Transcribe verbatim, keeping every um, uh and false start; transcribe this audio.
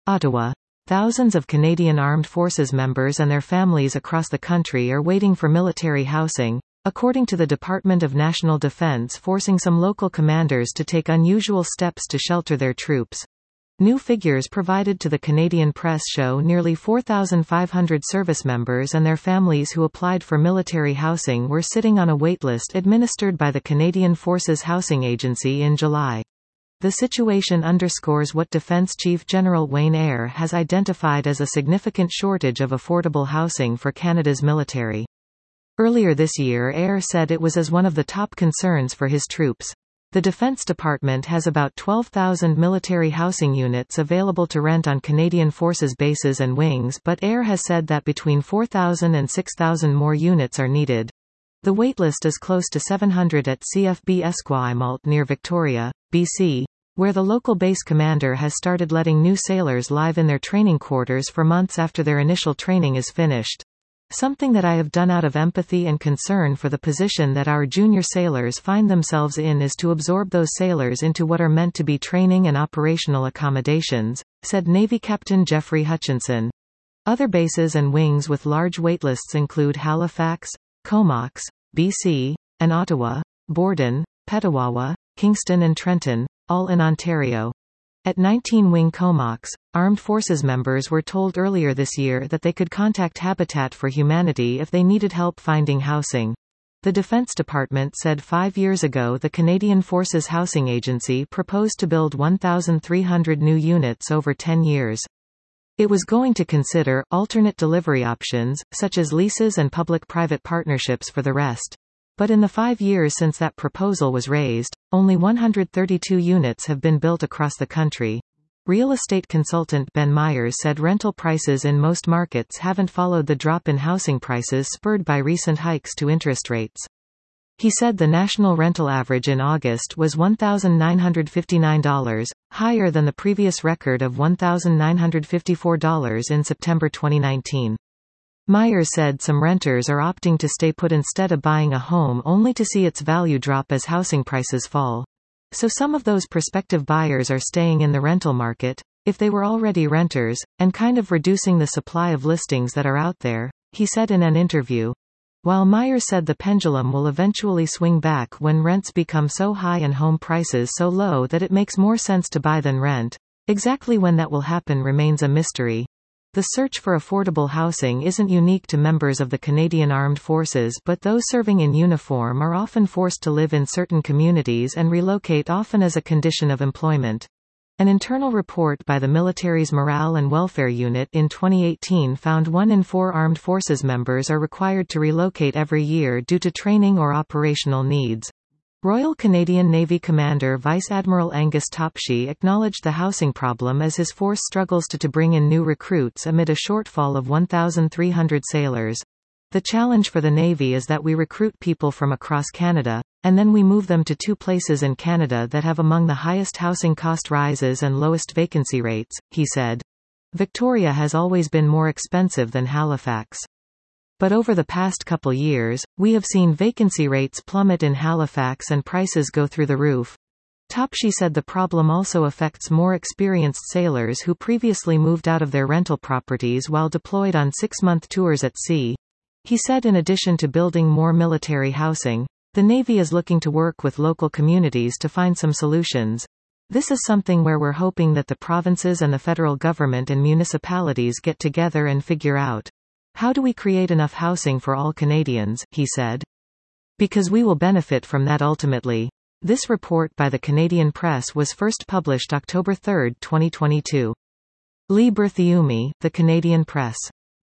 Ottawa. Thousands of Canadian Armed Forces members and their families across the country are waiting for military housing, according to the Department of National Defence, forcing some local commanders to take unusual steps to shelter their troops. New figures provided to the Canadian press show nearly four thousand five hundred service members and their families who applied for military housing were sitting on a waitlist administered by the Canadian Forces Housing Agency in July. The situation underscores what Defence Chief General Wayne Eyre has identified as a significant shortage of affordable housing for Canada's military. Earlier this year, Eyre said it was as one of the top concerns for his troops. The Defence Department has about twelve thousand military housing units available to rent on Canadian Forces bases and wings, but Eyre has said that between four thousand and six thousand more units are needed. The waitlist is close to seven hundred at C F B Esquimalt near Victoria, B C, where the local base commander has started letting new sailors live in their training quarters for months after their initial training is finished. Something that I have done out of empathy and concern for the position that our junior sailors find themselves in is to absorb those sailors into what are meant to be training and operational accommodations, said Navy Captain Jeffrey Hutchinson. Other bases and wings with large waitlists include Halifax, Comox, B C, and Ottawa, Borden, Petawawa, Kingston and Trenton, all in Ontario. At nineteen Wing Comox, Armed Forces members were told earlier this year that they could contact Habitat for Humanity if they needed help finding housing. The Defence Department said five years ago the Canadian Forces Housing Agency proposed to build one thousand three hundred new units over ten years. It was going to consider alternate delivery options, such as leases and public-private partnerships for the rest. But in the five years since that proposal was raised, only one hundred thirty-two units have been built across the country. Real estate consultant Ben Myers said rental prices in most markets haven't followed the drop in housing prices spurred by recent hikes to interest rates. He said the national rental average in August was one thousand nine hundred fifty-nine dollars, higher than the previous record of one thousand nine hundred fifty-four dollars in September twenty nineteen. Myers said some renters are opting to stay put instead of buying a home only to see its value drop as housing prices fall. So some of those prospective buyers are staying in the rental market, if they were already renters, and kind of reducing the supply of listings that are out there, he said in an interview. While Myers said the pendulum will eventually swing back when rents become so high and home prices so low that it makes more sense to buy than rent, exactly when that will happen remains a mystery. The search for affordable housing isn't unique to members of the Canadian Armed Forces, but those serving in uniform are often forced to live in certain communities and relocate, often as a condition of employment. An internal report by the military's Morale and Welfare Unit in twenty eighteen found one in four Armed Forces members are required to relocate every year due to training or operational needs. Royal Canadian Navy Commander Vice Admiral Angus Topshee acknowledged the housing problem as his force struggles to, to bring in new recruits amid a shortfall of one thousand three hundred sailors. The challenge for the Navy is that we recruit people from across Canada, and then we move them to two places in Canada that have among the highest housing cost rises and lowest vacancy rates, he said. Victoria has always been more expensive than Halifax. But over the past couple years, we have seen vacancy rates plummet in Halifax and prices go through the roof. Topshee said the problem also affects more experienced sailors who previously moved out of their rental properties while deployed on six-month tours at sea. He said in addition to building more military housing, the Navy is looking to work with local communities to find some solutions. This is something where we're hoping that the provinces and the federal government and municipalities get together and figure out. How do we create enough housing for all Canadians, he said. Because we will benefit from that ultimately. This report by the Canadian Press was first published October third, twenty twenty-two. Lee Berthiaume, The Canadian Press.